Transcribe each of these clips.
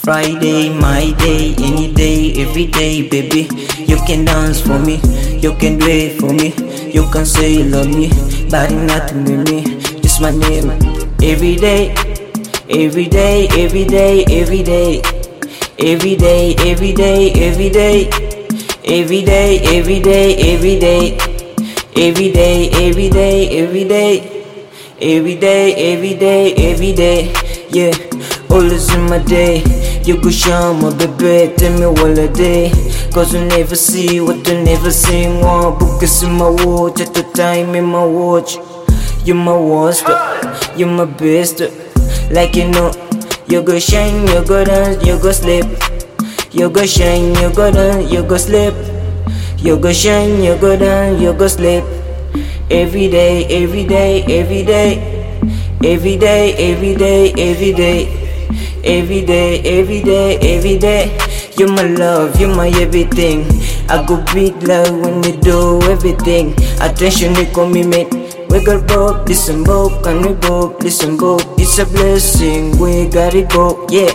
Friday, my day, any day, every day, baby. You can dance for me, you can do it for me. You can say you love me, but it's nothing with me. Just my name, every day, every day, every day, every day, every day, every day, every day, every day, every day, every day, every day, every day, every day, every day, every day, every day, yeah. Always in my day, you go shine my baby, tell me what I day. Cause you never see what you never see. One book is in my watch, at the time in my watch. You my worst, you my best. Like you know, you go shine, you go dance, you go sleep. You go shine, you go dance, you go sleep. You go shine, you go dance, you go sleep. Every day, every day, every day, every day, every day, every day. Every day, every day, every day. You're my love, you're my everything. I go big love when you do everything. Attention, you call me mate. We got both, listen both, can we both, listen both. It's a blessing, we got it both, yeah.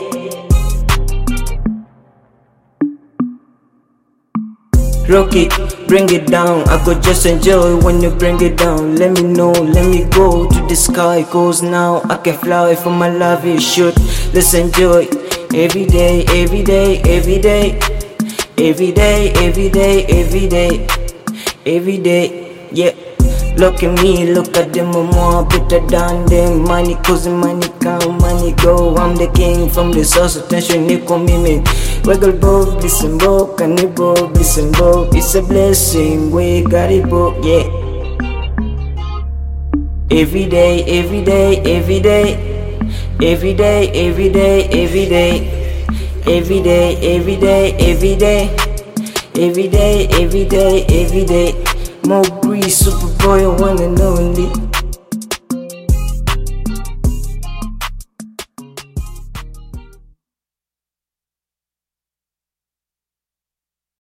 Rock it, bring it down. I could just enjoy when you bring it down. Let me know, let me go to the sky. Cause now I can fly for my love is shoot. Let's enjoy every day, every day, every day, every day, every day, every day, every day, yeah. Look at me, look at them, I'm more better than them. Money cause money come, money go. I'm the king from the source, attention, you call me man. Wiggle both, listen both, can we both, listen both. It's a blessing, we got it both, yeah. Every day, every day, every day, every day, every day, every day, every day, every day, every day, every day, every day, every day. More breeze, Superboy, one and only.